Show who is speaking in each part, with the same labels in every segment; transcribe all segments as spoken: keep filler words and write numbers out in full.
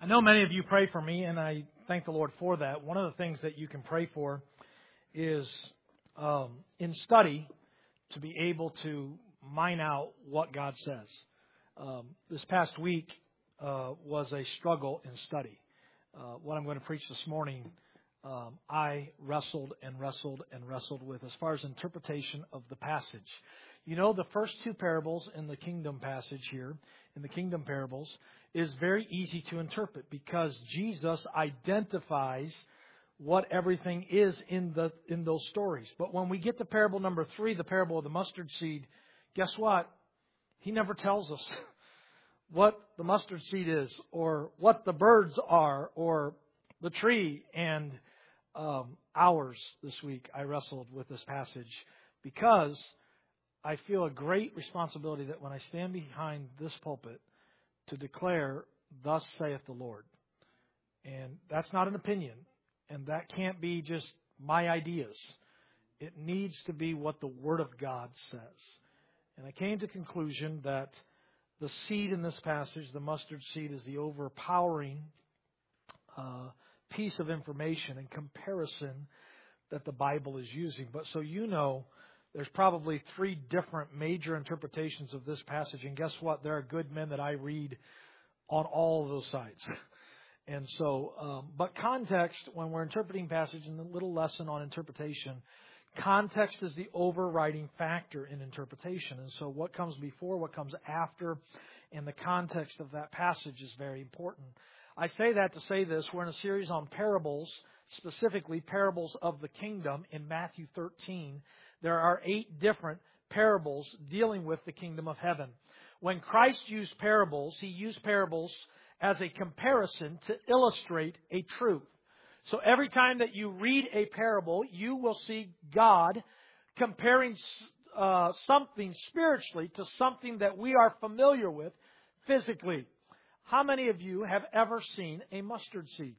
Speaker 1: know many of you pray for me, and I thank the Lord for that. One of the things that you can pray for is um, in study to be able to mine out what God says. Um, this past week uh, was a struggle in study. Uh, what I'm going to preach this morning, um, I wrestled and wrestled and wrestled with as far as interpretation of the passage. You know, the first two parables in the kingdom passage here, in the kingdom parables, is very easy to interpret because Jesus identifies what everything is in the in those stories. But when we get to parable number three, the parable of the mustard seed, guess what? He never tells us what the mustard seed is, or what the birds are, or the tree. And um, hours this week I wrestled with this passage because I feel a great responsibility that when I stand behind this pulpit to declare, "Thus saith the Lord." And that's not an opinion, and that can't be just my ideas. It needs to be what the Word of God says. And I came to the conclusion that the seed in this passage, the mustard seed, is the overpowering uh, piece of information and comparison that the Bible is using. But so you know, there's probably three different major interpretations of this passage. And guess what? There are good men that I read on all of those sides. And so, um, but context, when we're interpreting passage, and a little lesson on interpretation, context is the overriding factor in interpretation. And so what comes before, what comes after, and the context of that passage is very important. I say that to say this. We're in a series on parables, specifically parables of the kingdom in Matthew thirteen. There are eight different parables dealing with the kingdom of heaven. When Christ used parables, He used parables as a comparison to illustrate a truth. So every time that you read a parable, you will see God comparing uh, something spiritually to something that we are familiar with physically. How many of you have ever seen a mustard seed?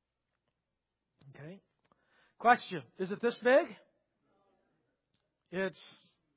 Speaker 1: Okay. Question, is it this big? It's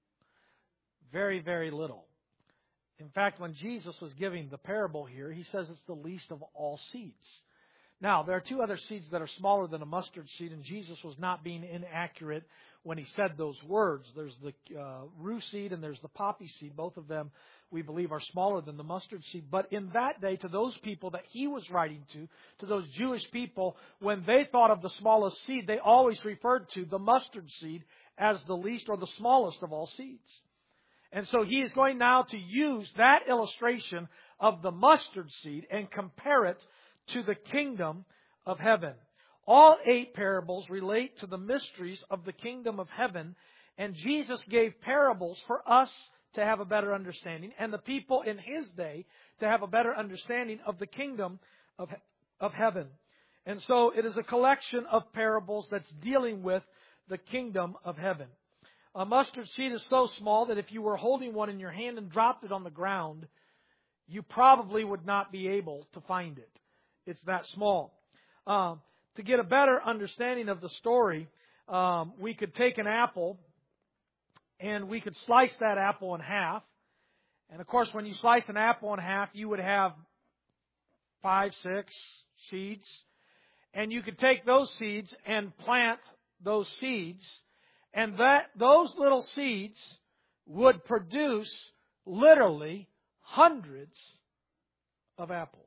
Speaker 1: very, very little. In fact, when Jesus was giving the parable here, He says it's the least of all seeds. Now, there are two other seeds that are smaller than a mustard seed, and Jesus was not being inaccurate when He said those words. There's the uh, rue seed and there's the poppy seed. Both of them, we believe, are smaller than the mustard seed. But in that day, to those people that He was writing to, to those Jewish people, when they thought of the smallest seed, they always referred to the mustard seed as the least or the smallest of all seeds. And so He is going now to use that illustration of the mustard seed and compare it to the kingdom of heaven. All eight parables relate to the mysteries of the kingdom of heaven, and Jesus gave parables for us to have a better understanding, and the people in His day to have a better understanding of the kingdom of, of heaven. And so it is a collection of parables that's dealing with the kingdom of heaven. A mustard seed is so small that if you were holding one in your hand and dropped it on the ground, you probably would not be able to find it. It's that small. Um, to get a better understanding of the story, um, we could take an apple and we could slice that apple in half. And of course, when you slice an apple in half, you would have five, six seeds. And you could take those seeds and plant those seeds. And that those little seeds would produce literally hundreds of apples.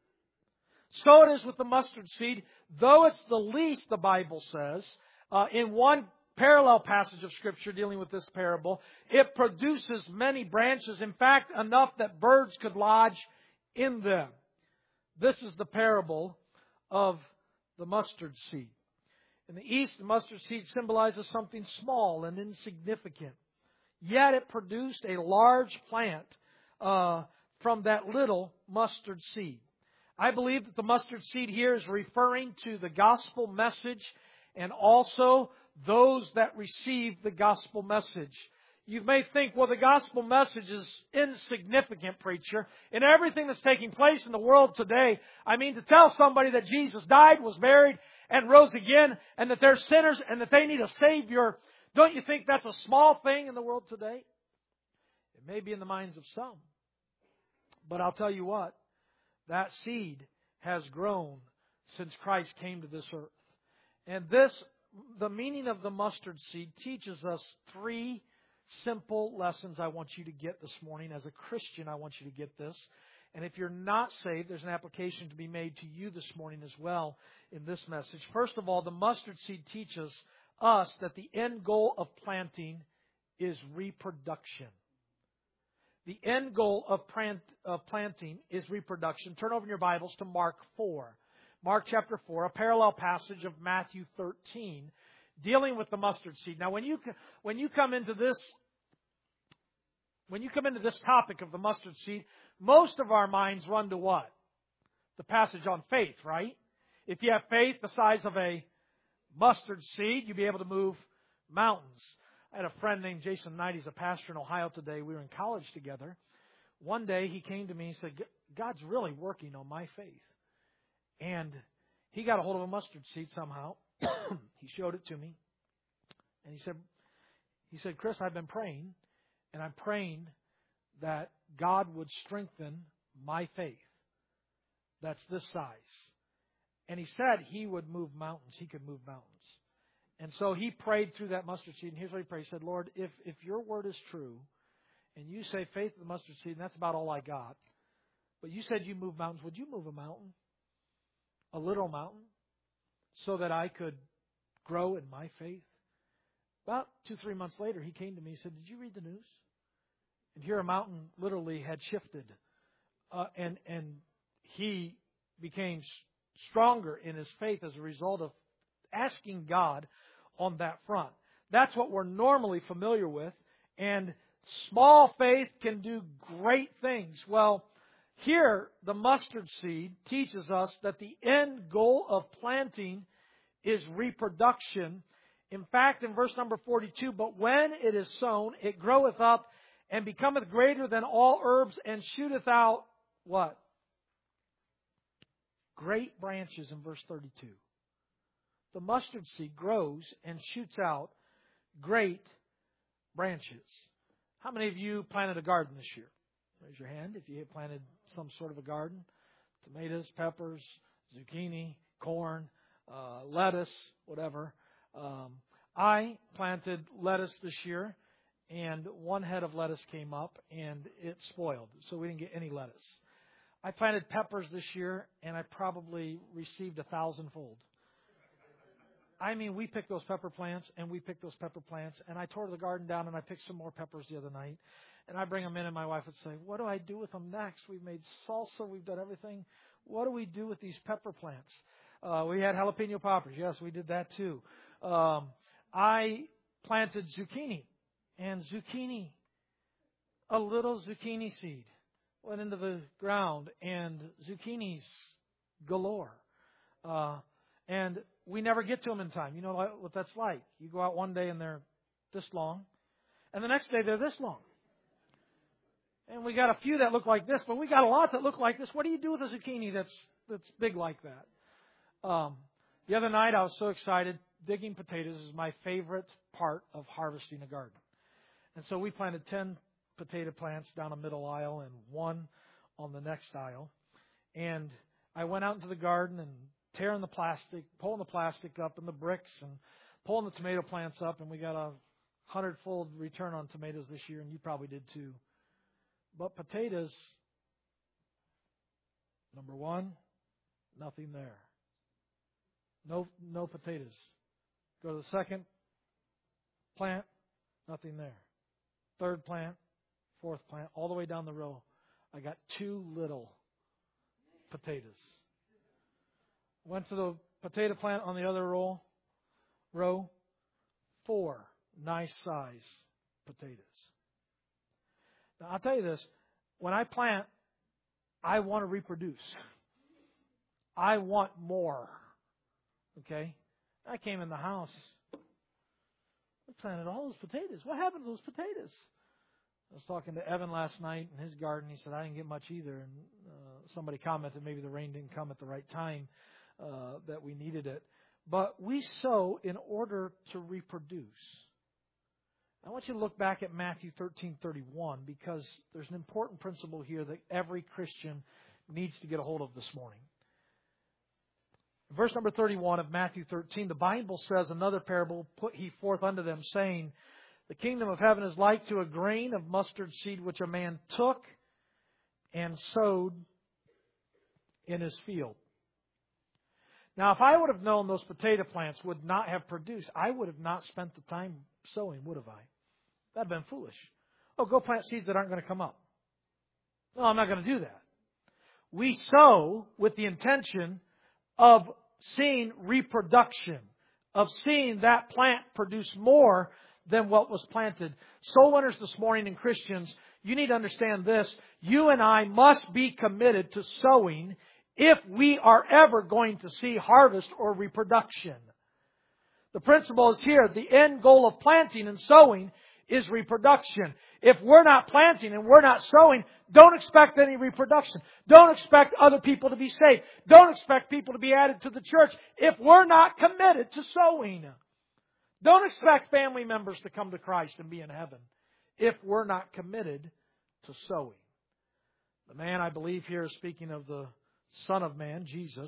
Speaker 1: So it is with the mustard seed. Though it's the least, the Bible says, uh, in one parallel passage of Scripture dealing with this parable, it produces many branches. In fact, enough that birds could lodge in them. This is the parable of the mustard seed. In the East, the mustard seed symbolizes something small and insignificant. Yet it produced a large plant uh, from that little mustard seed. I believe that the mustard seed here is referring to the gospel message and also those that receive the gospel message. You may think, well, the gospel message is insignificant, preacher. In everything that's taking place in the world today, I mean, to tell somebody that Jesus died, was buried, and rose again, and that they're sinners and that they need a Savior, don't you think that's a small thing in the world today? It may be in the minds of some. But I'll tell you what, that seed has grown since Christ came to this earth. And this, the meaning of the mustard seed, teaches us three simple lessons I want you to get this morning. As a Christian, I want you to get this. And if you're not saved, there's an application to be made to you this morning as well in this message. First of all, the mustard seed teaches us that the end goal of planting is reproduction. The end goal of, plant, of planting is reproduction. Turn over in your Bibles to Mark four. Mark chapter four, a parallel passage of Matthew thirteen, dealing with the mustard seed. Now, when you when you come into this when you come into this topic of the mustard seed, most of our minds run to what? The passage on faith, right? If you have faith the size of a mustard seed, you'll be able to move mountains. I had a friend named Jason Knight. He's a pastor in Ohio today. We were in college together. One day he came to me and said, God's really working on my faith. And he got a hold of a mustard seed somehow. He showed it to me. And he said, he said, Chris, I've been praying, and I'm praying that God would strengthen my faith. That's this size. And he said he would move mountains. He could move mountains. And so he prayed through that mustard seed. And here's what he prayed. He said, Lord, if, if your word is true, and you say faith in the mustard seed, and that's about all I got, but you said you move mountains, would you move a mountain? A little mountain? So that I could grow in my faith? About two, three months later, he came to me and said, did you read the news? And here a mountain literally had shifted. Uh, and, and he became stronger in his faith as a result of asking God on that front. That's what we're normally familiar with. And small faith can do great things. Well, here the mustard seed teaches us that the end goal of planting is reproduction. In fact, in verse number forty-two, but when it is sown, it groweth up and becometh greater than all herbs and shooteth out what? Great branches in verse thirty-two. The mustard seed grows and shoots out great branches. How many of you planted a garden this year? Raise your hand if you have planted some sort of a garden. Tomatoes, peppers, zucchini, corn, uh, lettuce, whatever. Um, I planted lettuce this year, and one head of lettuce came up, and it spoiled, so we didn't get any lettuce. I planted peppers this year, and I probably received a thousandfold. I mean, we picked those pepper plants, and we picked those pepper plants, and I tore the garden down, and I picked some more peppers the other night. And I bring them in, and my wife would say, what do I do with them next? We've made salsa. We've done everything. What do we do with these pepper plants? Uh, we had jalapeno poppers. Yes, we did that too. Um, I planted zucchini, and zucchini, a little zucchini seed went into the ground, and zucchinis galore. Uh, and we never get to them in time. You know what that's like. You go out one day, and they're this long, and the next day they're this long. And we got a few that look like this, but we got a lot that look like this. What do you do with a zucchini that's that's big like that? Um, the other night, I was so excited. Digging potatoes is my favorite part of harvesting a garden. And so we planted ten potato plants down a middle aisle and one on the next aisle. And I went out into the garden and tearing the plastic, pulling the plastic up and the bricks and pulling the tomato plants up. And we got a hundredfold return on tomatoes this year, and you probably did too. But potatoes, number one, nothing there. No, no potatoes. Go to the second plant, nothing there. Third plant, fourth plant, all the way down the row. I got two little potatoes. Went to the potato plant on the other row, row, four nice size potatoes. Now, I'll tell you this. When I plant, I want to reproduce. I want more. Okay? I came in the house. I planted all those potatoes. What happened to those potatoes? I was talking to Evan last night in his garden. He said, I didn't get much either. And uh, somebody commented maybe the rain didn't come at the right time, uh, that we needed it. But we sow in order to reproduce. I want you to look back at Matthew thirteen thirty-one, because there's an important principle here that every Christian needs to get a hold of this morning. Verse number thirty-one of Matthew thirteen, the Bible says, another parable put he forth unto them, saying, the kingdom of heaven is like to a grain of mustard seed which a man took and sowed in his field. Now, if I would have known those potato plants would not have produced, I would have not spent the time sowing, would have I? That would have been foolish. Oh, go plant seeds that aren't going to come up. No, I'm not going to do that. We sow with the intention of seeing reproduction, of seeing that plant produce more than what was planted. Soul winners this morning and Christians, you need to understand this. You and I must be committed to sowing if we are ever going to see harvest or reproduction. The principle is here. The end goal of planting and sowing is reproduction. If we're not planting and we're not sowing, don't expect any reproduction. Don't expect other people to be saved. Don't expect people to be added to the church if we're not committed to sowing. Don't expect family members to come to Christ and be in heaven if we're not committed to sowing. The man, I believe here, is speaking of the Son of Man, Jesus,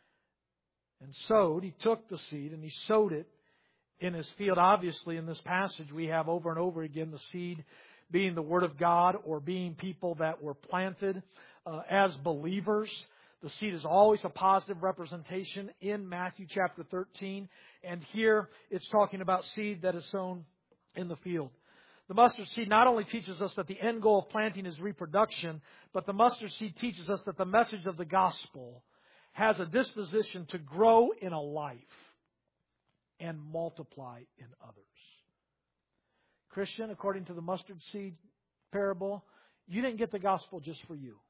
Speaker 1: and sowed. He took the seed and he sowed it in his field. Obviously, in this passage, we have over and over again the seed being the Word of God or being people that were planted uh, as believers. The seed is always a positive representation in Matthew chapter thirteen. And here it's talking about seed that is sown in the field. The mustard seed not only teaches us that the end goal of planting is reproduction, but the mustard seed teaches us that the message of the gospel has a disposition to grow in a life and multiply in others. Christian, according to the mustard seed parable, you didn't get the gospel just for you.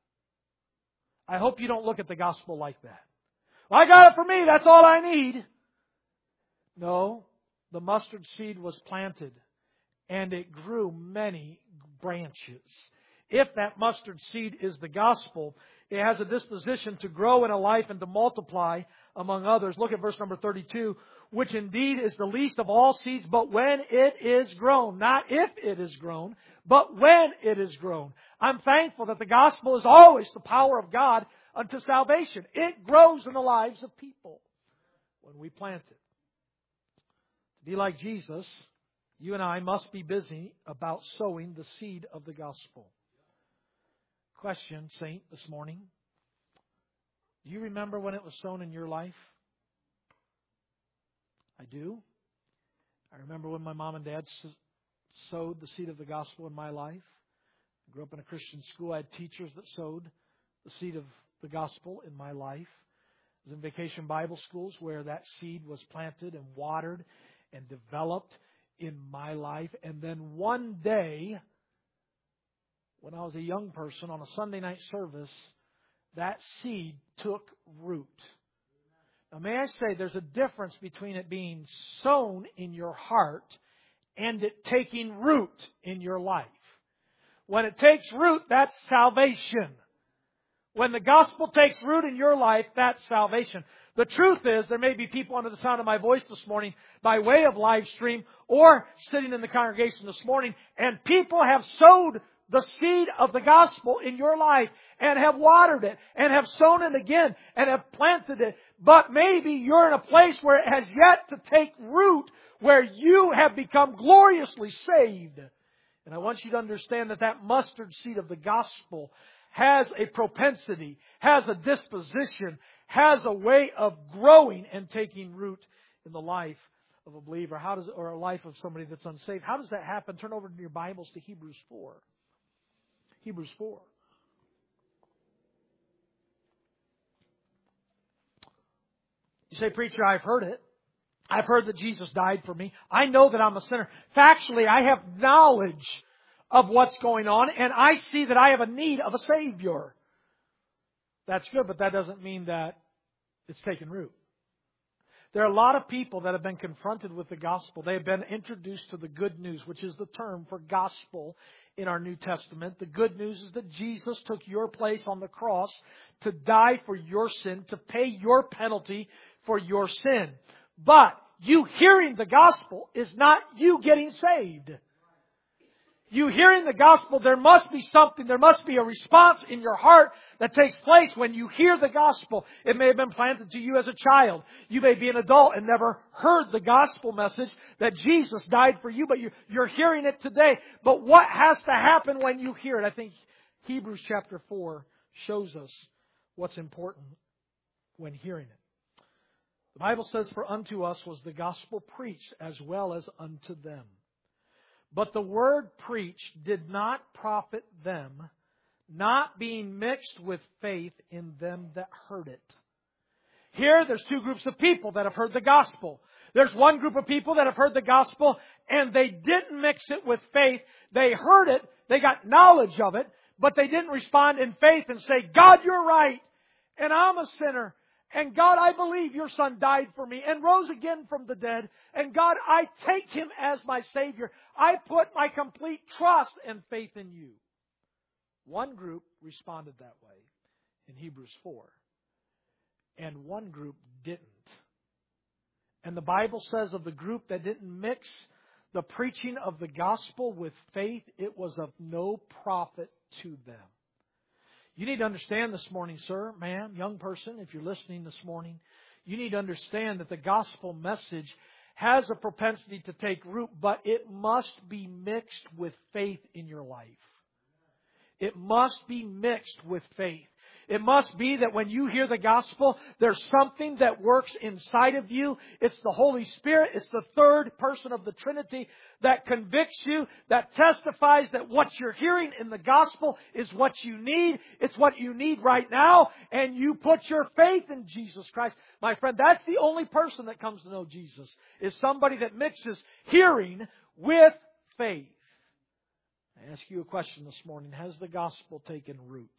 Speaker 1: I hope you don't look at the gospel like that. Well, I got it for me, that's all I need. No, the mustard seed was planted and it grew many branches. If that mustard seed is the gospel, it has a disposition to grow in a life and to multiply among others. Look at verse number thirty-two. Which indeed is the least of all seeds, but when it is grown. Not if it is grown, but when it is grown. I'm thankful that the gospel is always the power of God unto salvation. It grows in the lives of people when we plant it. To be like Jesus, you and I must be busy about sowing the seed of the gospel. Question, Saint, this morning. Do you remember when it was sown in your life? I do. I remember when my mom and dad sowed the seed of the gospel in my life. I grew up in a Christian school. I had teachers that sowed the seed of the gospel in my life. I was in vacation Bible schools where that seed was planted and watered and developed in my life. And then one day, when I was a young person on a Sunday night service, that seed took root. Now, may I say, there's a difference between it being sown in your heart and it taking root in your life. When it takes root, that's salvation. When the gospel takes root in your life, that's salvation. The truth is, there may be people under the sound of my voice this morning by way of live stream or sitting in the congregation this morning, and people have sowed the seed of the gospel in your life and have watered it and have sown it again and have planted it. But maybe you're in a place where it has yet to take root, where you have become gloriously saved. And I want you to understand that that mustard seed of the gospel has a propensity, has a disposition, has a way of growing and taking root in the life of a believer. How does, or a life of somebody that's unsaved. How does that happen? Turn over to your Bibles to Hebrews four. Hebrews four. You say, preacher, I've heard it. I've heard that Jesus died for me. I know that I'm a sinner. Factually, I have knowledge of what's going on, and I see that I have a need of a Savior. That's good, but that doesn't mean that it's taken root. There are a lot of people that have been confronted with the gospel. They have been introduced to the good news, which is the term for gospel in our New Testament. The good news is that Jesus took your place on the cross to die for your sin, to pay your penalty for your sin. But you hearing the gospel is not you getting saved. You hearing the gospel, there must be something, there must be a response in your heart that takes place when you hear the gospel. It may have been planted to you as a child. You may be an adult and never heard the gospel message that Jesus died for you, but you, you're hearing it today. But what has to happen when you hear it? I think Hebrews chapter four shows us what's important when hearing it. The Bible says, "For unto us was the gospel preached as well as unto them. But the word preached did not profit them, not being mixed with faith in them that heard it." Here, there's two groups of people that have heard the gospel. There's one group of people that have heard the gospel and they didn't mix it with faith. They heard it, they got knowledge of it, but they didn't respond in faith and say, "God, you're right, and I'm a sinner. And God, I believe your Son died for me and rose again from the dead. And God, I take Him as my Savior. I put my complete trust and faith in you." One group responded that way in Hebrews four. And one group didn't. And the Bible says of the group that didn't mix the preaching of the gospel with faith, it was of no profit to them. You need to understand this morning, sir, ma'am, young person, if you're listening this morning, you need to understand that the gospel message has a propensity to take root, but it must be mixed with faith in your life. It must be mixed with faith. It must be that when you hear the gospel, there's something that works inside of you. It's the Holy Spirit. It's the third person of the Trinity that convicts you, that testifies that what you're hearing in the gospel is what you need. It's what you need right now. And you put your faith in Jesus Christ. My friend, that's the only person that comes to know Jesus, is somebody that mixes hearing with faith. I ask you a question this morning. Has the gospel taken root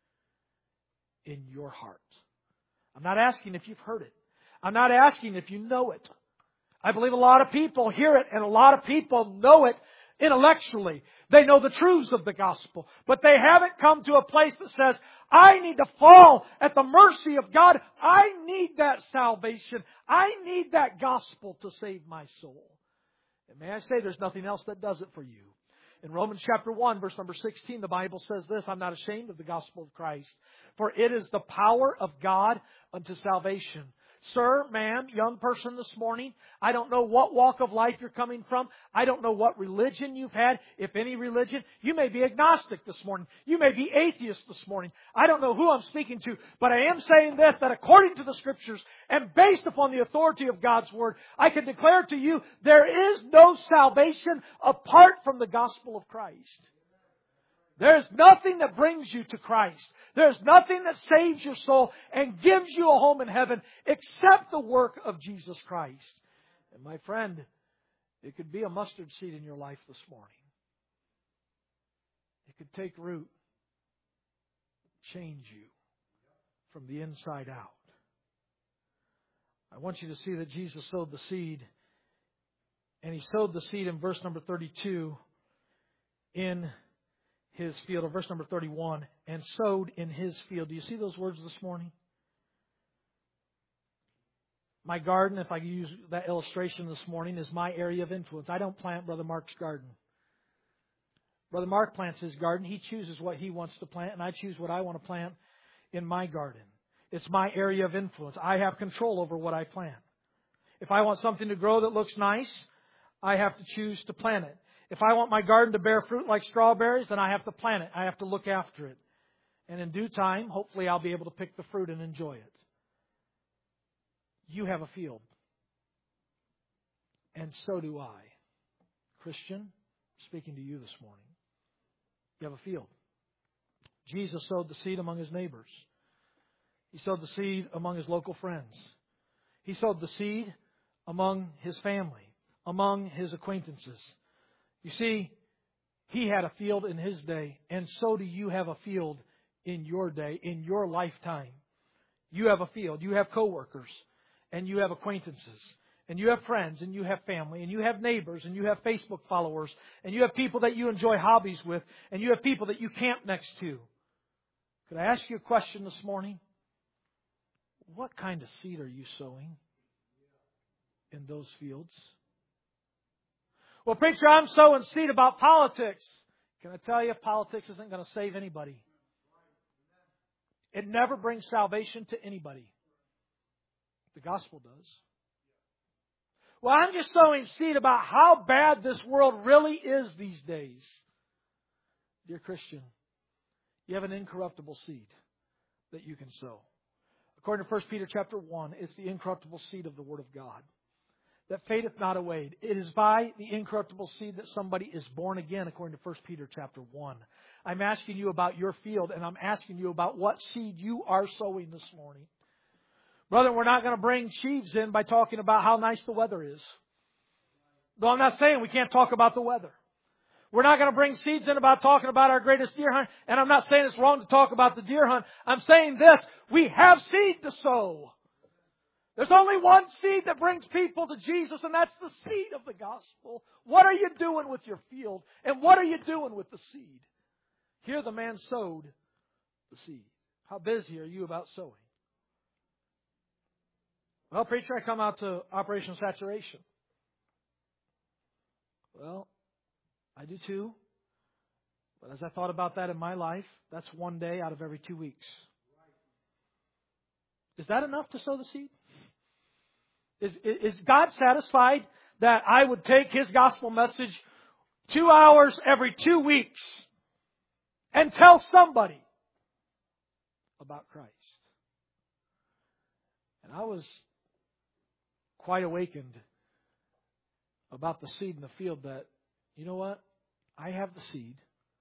Speaker 1: in your heart? I'm not asking if you've heard it. I'm not asking if you know it. I believe a lot of people hear it and a lot of people know it intellectually. They know the truths of the gospel, but they haven't come to a place that says, "I need to fall at the mercy of God. I need that salvation. I need that gospel to save my soul." And may I say, there's nothing else that does it for you. In Romans chapter one, verse number sixteen, the Bible says this, "I'm not ashamed of the gospel of Christ, for it is the power of God unto salvation." Sir, ma'am, young person this morning, I don't know what walk of life you're coming from. I don't know what religion you've had, if any religion. You may be agnostic this morning. You may be atheist this morning. I don't know who I'm speaking to, but I am saying this, that according to the Scriptures and based upon the authority of God's Word, I can declare to you, there is no salvation apart from the gospel of Christ. There's nothing that brings you to Christ. There's nothing that saves your soul and gives you a home in heaven except the work of Jesus Christ. And my friend, it could be a mustard seed in your life this morning. It could take root, change you from the inside out. I want you to see that Jesus sowed the seed. And He sowed the seed in verse number thirty-two in His field, or verse number thirty-one, and sowed in His field. Do you see those words this morning? My garden, if I use that illustration this morning, is my area of influence. I don't plant Brother Mark's garden. Brother Mark plants his garden. He chooses what he wants to plant, and I choose what I want to plant in my garden. It's my area of influence. I have control over what I plant. If I want something to grow that looks nice, I have to choose to plant it. If I want my garden to bear fruit like strawberries, then I have to plant it. I have to look after it. And in due time, hopefully I'll be able to pick the fruit and enjoy it. You have a field. And so do I. Christian, speaking to you this morning. You have a field. Jesus sowed the seed among His neighbors. He sowed the seed among His local friends. He sowed the seed among His family, among His acquaintances. You see, He had a field in His day, and so do you have a field in your day, in your lifetime. You have a field. You have coworkers, and you have acquaintances, and you have friends, and you have family, and you have neighbors, and you have Facebook followers, and you have people that you enjoy hobbies with, and you have people that you camp next to. Could I ask you a question this morning? What kind of seed are you sowing in those fields? Well, preacher, I'm sowing seed about politics. Can I tell you, politics isn't going to save anybody. It never brings salvation to anybody. The gospel does. Well, I'm just sowing seed about how bad this world really is these days. Dear Christian, you have an incorruptible seed that you can sow. According to First Peter chapter one, it's the incorruptible seed of the Word of God that fadeth not away. It is by the incorruptible seed that somebody is born again, according to First Peter chapter one. I'm asking you about your field, and I'm asking you about what seed you are sowing this morning. Brother, we're not going to bring sheaves in by talking about how nice the weather is. Though I'm not saying we can't talk about the weather. We're not going to bring seeds in about talking about our greatest deer hunt. And I'm not saying it's wrong to talk about the deer hunt. I'm saying this. We have seed to sow. There's only one seed that brings people to Jesus, and that's the seed of the gospel. What are you doing with your field? And what are you doing with the seed? Here the man sowed the seed. How busy are you about sowing? Well, preacher, I come out to Operation Saturation. Well, I do too. But as I thought about that in my life, that's one day out of every two weeks. Is that enough to sow the seed? Is, is God satisfied that I would take His gospel message two hours every two weeks and tell somebody about Christ? And I was quite awakened about the seed in the field that, you know what? I have the seed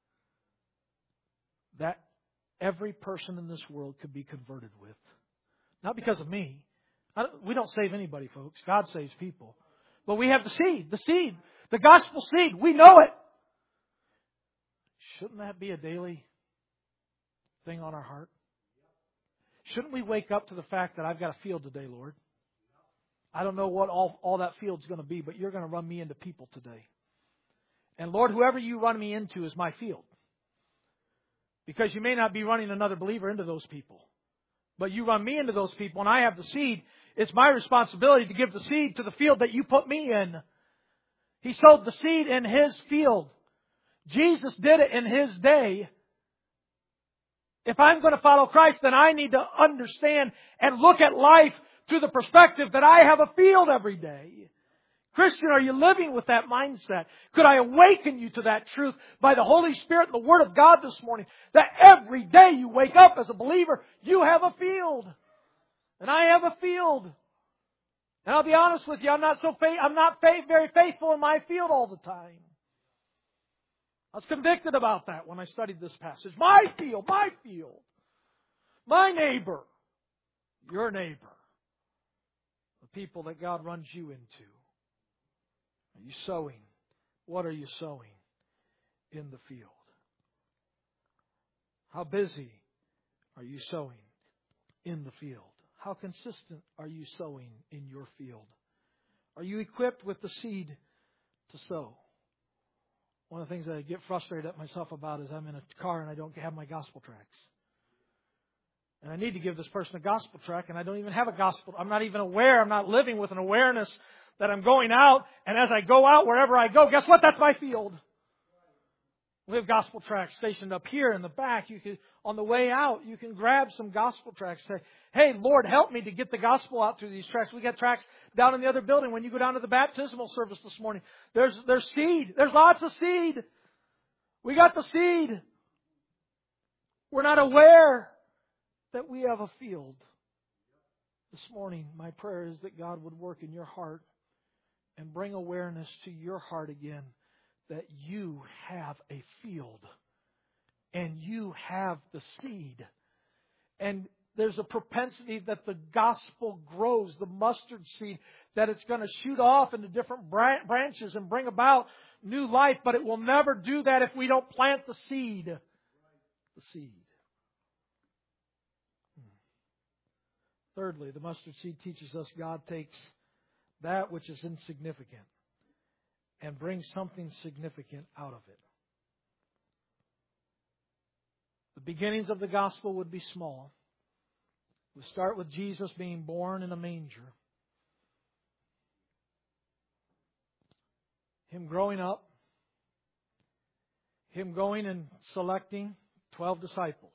Speaker 1: that every person in this world could be converted with. Not because of me. I don't, we don't save anybody, folks. God saves people. But we have the seed. The seed. The gospel seed. We know it. Shouldn't that be a daily thing on our heart? Shouldn't we wake up to the fact that I've got a field today, Lord? I don't know what all, all that field's going to be, but you're going to run me into people today. And Lord, whoever you run me into is my field. Because you may not be running another believer into those people. But you run me into those people and I have the seed. It's my responsibility to give the seed to the field that you put me in. He sowed the seed in His field. Jesus did it in His day. If I'm going to follow Christ, then I need to understand and look at life through the perspective that I have a field every day. Christian, are you living with that mindset? Could I awaken you to that truth by the Holy Spirit and the Word of God this morning? That every day you wake up as a believer, you have a field. And I have a field. And I'll be honest with you, I'm not so faith, I'm not faith, very faithful in my field all the time. I was convicted about that when I studied this passage. My field, my field. My neighbor. Your neighbor. The people that God runs you into. Are you sowing? What are you sowing in the field? How busy are you sowing in the field? How consistent are you sowing in your field? Are you equipped with the seed to sow? One of the things that I get frustrated at myself about is I'm in a car and I don't have my gospel tracts. And I need to give this person a gospel tract and I don't even have a gospel. I'm not even aware. I'm not living with an awareness that I'm going out, and as I go out, wherever I go, guess what? That's my field. We have gospel tracts stationed up here in the back. You can, on the way out, you can grab some gospel tracts. Say, hey, Lord, help me to get the gospel out through these tracts. We got tracts down in the other building. When you go down to the baptismal service this morning, there's there's seed. There's lots of seed. We got the seed. We're not aware that we have a field. This morning, my prayer is that God would work in your heart and bring awareness to your heart again that you have a field and you have the seed. And there's a propensity that the gospel grows, the mustard seed, that it's going to shoot off into different branches and bring about new life, but it will never do that if we don't plant the seed. The seed. Thirdly, the mustard seed teaches us God takes that which is insignificant and brings something significant out of it. The beginnings of the gospel would be small. We start with Jesus being born in a manger. Him growing up, Him going and selecting twelve disciples,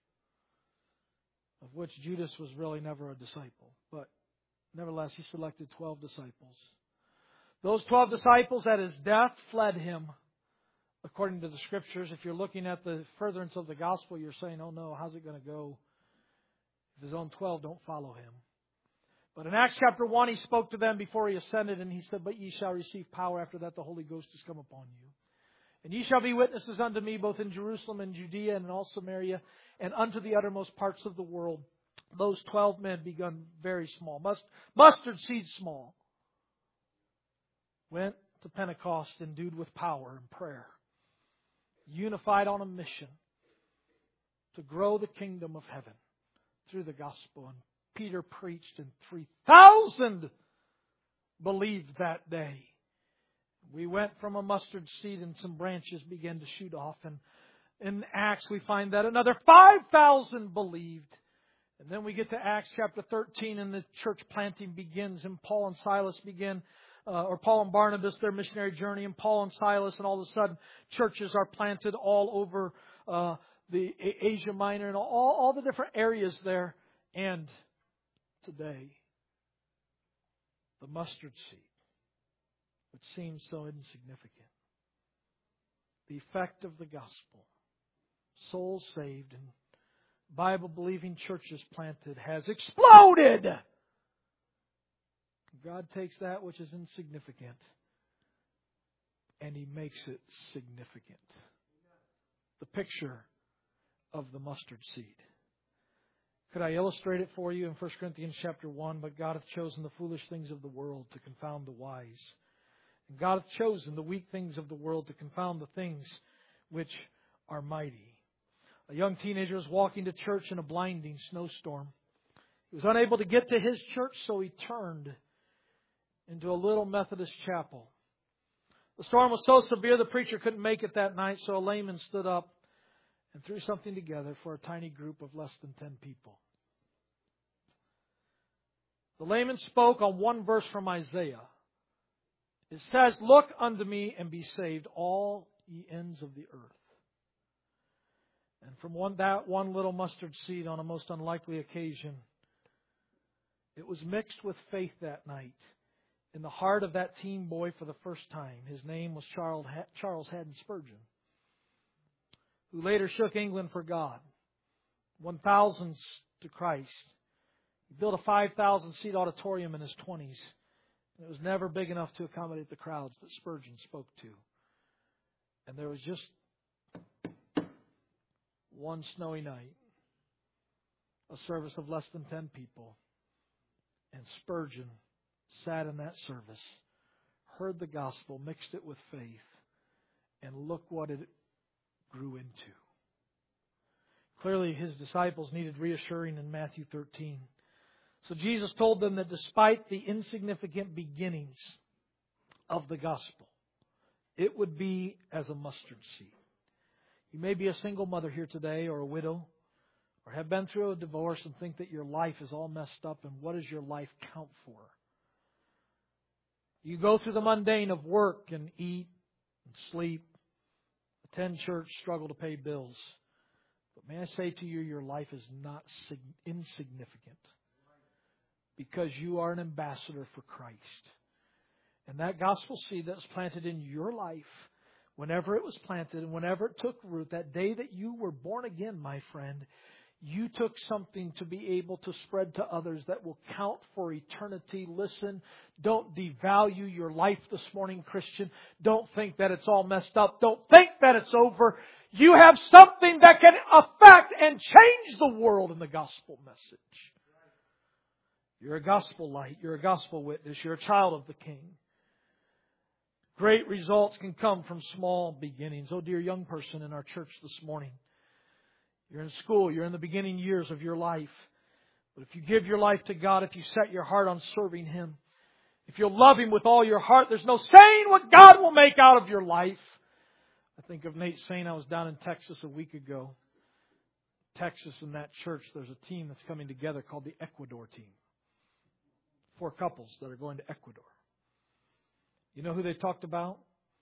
Speaker 1: of which Judas was really never a disciple. But nevertheless, He selected twelve disciples. Those twelve disciples at His death fled Him, according to the Scriptures. If you're looking at the furtherance of the gospel, you're saying, oh no, how's it going to go if His own twelve don't follow Him? But in Acts chapter one, He spoke to them before He ascended, and He said, but ye shall receive power after that the Holy Ghost has come upon you. And ye shall be witnesses unto Me both in Jerusalem and Judea and in all Samaria and unto the uttermost parts of the world. Those twelve men begun very small, must, mustard seed small, went to Pentecost endued with power and prayer, unified on a mission to grow the kingdom of heaven through the gospel. And Peter preached, and three thousand believed that day. We went from a mustard seed, and some branches began to shoot off. And in Acts, we find that another five thousand believed. And then we get to Acts chapter thirteen, and the church planting begins. And Paul and Silas begin, uh, or Paul and Barnabas, their missionary journey. And Paul and Silas, and all of a sudden, churches are planted all over uh, the Asia Minor and all, all the different areas there. And today, the mustard seed, which seems so insignificant, the effect of the gospel, souls saved and Bible-believing churches planted, has exploded. God takes that which is insignificant and He makes it significant. The picture of the mustard seed. Could I illustrate it for you in First Corinthians chapter one? But God hath chosen the foolish things of the world to confound the wise. And God hath chosen the weak things of the world to confound the things which are mighty. A young teenager was walking to church in a blinding snowstorm. He was unable to get to his church, so he turned into a little Methodist chapel. The storm was so severe the preacher couldn't make it that night, so a layman stood up and threw something together for a tiny group of less than ten people. The layman spoke on one verse from Isaiah. It says, look unto me and be saved, all ye ends of the earth. And from one, that one little mustard seed on a most unlikely occasion, it was mixed with faith that night in the heart of that teen boy for the first time. His name was Charles, Charles Haddon Spurgeon, who later shook England for God, won thousands to Christ. He built a five thousand seat auditorium in his twenties. It was never big enough to accommodate the crowds that Spurgeon spoke to. And there was just one snowy night, a service of less than ten people. And Spurgeon sat in that service, heard the gospel, mixed it with faith, and look what it grew into. Clearly, His disciples needed reassuring in Matthew thirteen. So Jesus told them that despite the insignificant beginnings of the gospel, it would be as a mustard seed. You may be a single mother here today, or a widow, or have been through a divorce and think that your life is all messed up, and what does your life count for? You go through the mundane of work and eat and sleep, attend church, struggle to pay bills. But may I say to you, your life is not insignificant, because you are an ambassador for Christ. And that gospel seed that's planted in your life, whenever it was planted and whenever it took root, that day that you were born again, my friend, you took something to be able to spread to others that will count for eternity. Listen, don't devalue your life this morning, Christian. Don't think that it's all messed up. Don't think that it's over. You have something that can affect and change the world in the gospel message. You're a gospel light. You're a gospel witness. You're a child of the King. Great results can come from small beginnings. Oh, dear young person in our church this morning, you're in school. You're in the beginning years of your life. But if you give your life to God, if you set your heart on serving Him, if you'll love Him with all your heart, there's no saying what God will make out of your life. I think of Nate saying, I was down in Texas a week ago. Texas, in that church, there's a team that's coming together called the Ecuador team. Four couples that are going to Ecuador. You know who they talked about?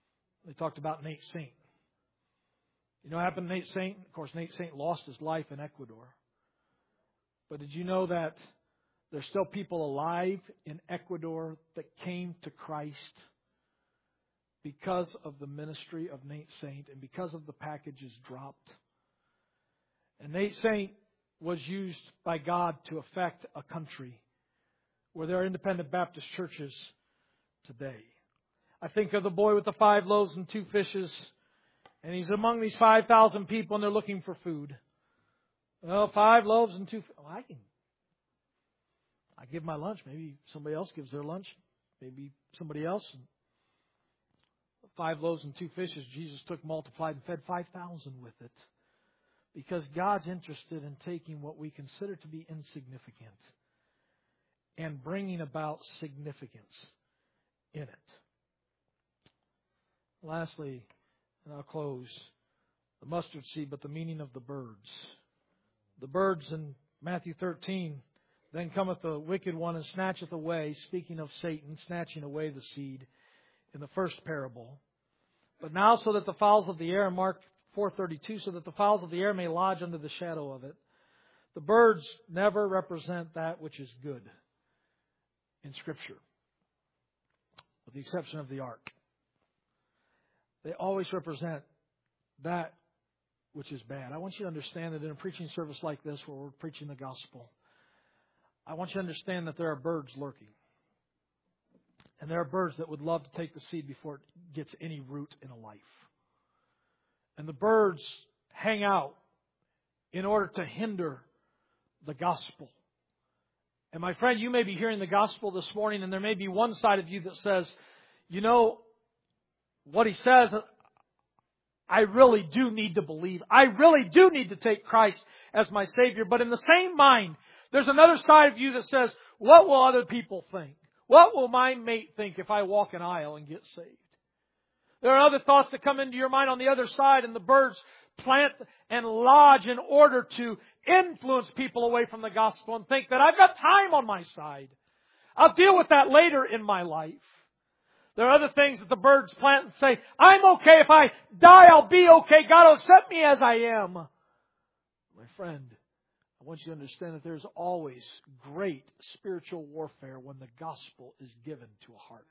Speaker 1: They talked about Nate Saint. You know what happened to Nate Saint? Of course, Nate Saint lost his life in Ecuador. But did you know that there's still people alive in Ecuador that came to Christ because of the ministry of Nate Saint and because of the packages dropped? And Nate Saint was used by God to affect a country where there are independent Baptist churches today. I think of the boy with the five loaves and two fishes, and he's among these five thousand people, and they're looking for food. Well, five loaves and two. Well, I can. I give my lunch. Maybe somebody else gives their lunch. Maybe somebody else. Five loaves and two fishes. Jesus took, multiplied, and fed five thousand with it, because God's interested in taking what we consider to be insignificant and bringing about significance in it. Lastly, and I'll close, the mustard seed, but the meaning of the birds. The birds in Matthew thirteen, then cometh the wicked one and snatcheth away, speaking of Satan, snatching away the seed in the first parable. But now so that the fowls of the air, in Mark four thirty-two, so that the fowls of the air may lodge under the shadow of it. The birds never represent that which is good in Scripture, with the exception of the ark. They always represent that which is bad. I want you to understand that in a preaching service like this, where we're preaching the gospel, I want you to understand that there are birds lurking. And there are birds that would love to take the seed before it gets any root in a life. And the birds hang out in order to hinder the gospel. And my friend, you may be hearing the gospel this morning, and there may be one side of you that says, you know, what he says, I really do need to believe. I really do need to take Christ as my Savior. But in the same mind, there's another side of you that says, what will other people think? What will my mate think if I walk an aisle and get saved? There are other thoughts that come into your mind on the other side, and the birds plant and lodge in order to influence people away from the gospel and think that I've got time on my side. I'll deal with that later in my life. There are other things that the birds plant and say, I'm okay. If I die, I'll be okay. God will accept me as I am. My friend, I want you to understand that there's always great spiritual warfare when the gospel is given to a heart.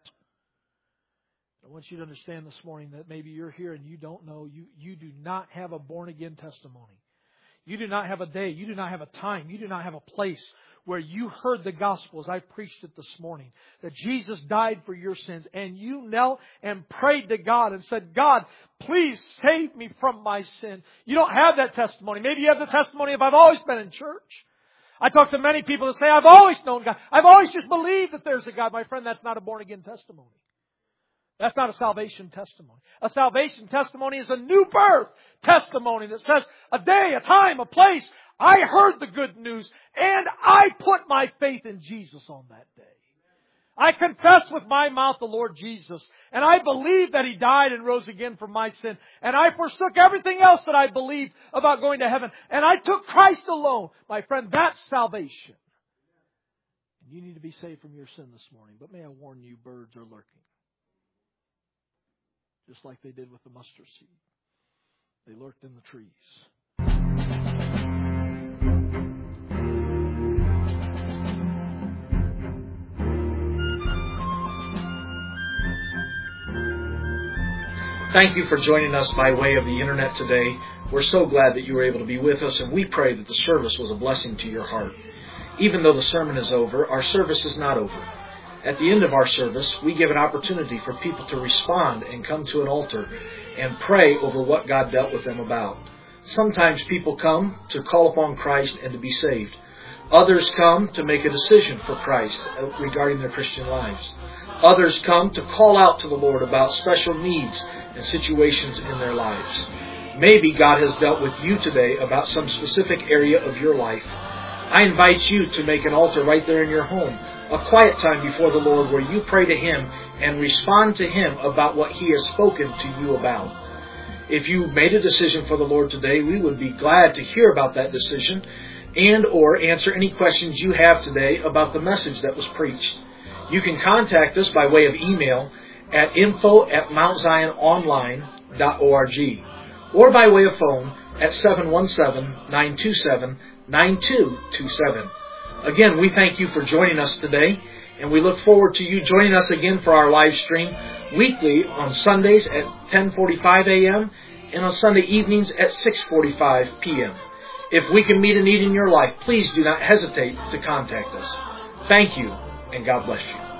Speaker 1: I want you to understand this morning that maybe you're here and you don't know, you, you do not have a born-again testimony. You do not have a day, you do not have a time, you do not have a place where you heard the gospel as I preached it this morning, that Jesus died for your sins, and you knelt and prayed to God and said, God, please save me from my sin. You don't have that testimony. Maybe you have the testimony of I've always been in church. I talk to many people that say, I've always known God. I've always just believed that there's a God. My friend, that's not a born-again testimony. That's not a salvation testimony. A salvation testimony is a new birth testimony that says a day, a time, a place. I heard the good news and I put my faith in Jesus on that day. I confess with my mouth the Lord Jesus, and I believe that He died and rose again for my sin, and I forsook everything else that I believed about going to heaven, and I took Christ alone. My friend, that's salvation. You need to be saved from your sin this morning, but may I warn you, birds are lurking. Just like they did with the mustard seed. They lurked in the trees.
Speaker 2: Thank you for joining us by way of the internet today. We're so glad that you were able to be with us, and we pray that the service was a blessing to your heart. Even though the sermon is over, our service is not over. At the end of our service, we give an opportunity for people to respond and come to an altar and pray over what God dealt with them about. Sometimes people come to call upon Christ and to be saved. Others come to make a decision for Christ regarding their Christian lives. Others come to call out to the Lord about special needs and situations in their lives. Maybe God has dealt with you today about some specific area of your life. I invite you to make an altar right there in your home, a quiet time before the Lord where you pray to Him and respond to Him about what He has spoken to you about. If you made a decision for the Lord today, we would be glad to hear about that decision and or answer any questions you have today about the message that was preached. You can contact us by way of email at info at mount zion online dot org or by way of phone at seven one seven, nine two seven, nine two two seven. Again, we thank you for joining us today, and we look forward to you joining us again for our live stream weekly on Sundays at ten forty-five a.m. and on Sunday evenings at six forty-five p.m. If we can meet a need in your life, please do not hesitate to contact us. Thank you, and God bless you.